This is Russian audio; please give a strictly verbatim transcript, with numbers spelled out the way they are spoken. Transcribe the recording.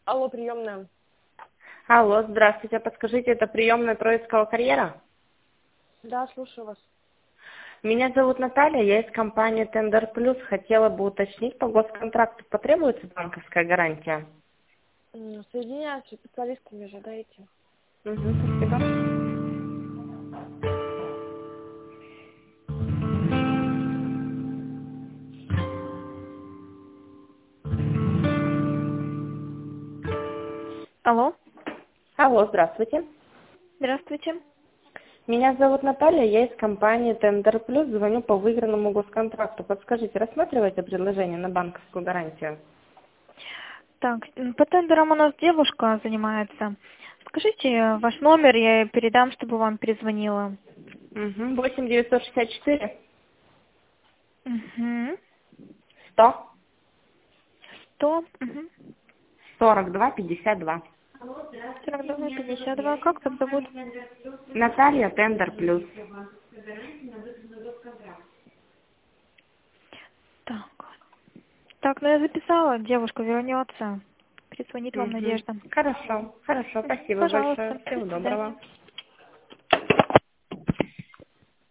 Алло, приемная. Алло, здравствуйте. Подскажите, это приемная Троицкого карьера? Да, слушаю вас. Меня зовут Наталья, я из компании Тендер Плюс. Хотела бы уточнить, по госконтракту потребуется банковская гарантия? М, Соединяюсь с специалистами, ожидаете. Угу, спасибо. Алло, Алло, здравствуйте. здравствуйте. Меня зовут Наталья, я из компании Тендер Плюс. Звоню по выигранному госконтракту. Подскажите, рассматриваете предложение на банковскую гарантию? Так, м, по тендерам у нас девушка занимается. Скажите э, ваш номер, я ей передам, чтобы вам перезвонила. Угу, восемь девятьсот шестьдесят четыре Угу. сто Сто. Угу. сорок два пятьдесят два. сорок два пятьдесят два. Как вас зовут? Наталья Тендер Плюс. Так. Так, ну я записала, девушка вернется. Перезвонит вам Угу. Надежда. Хорошо, хорошо, спасибо большое. Пожалуйста, до Всего свидания. доброго.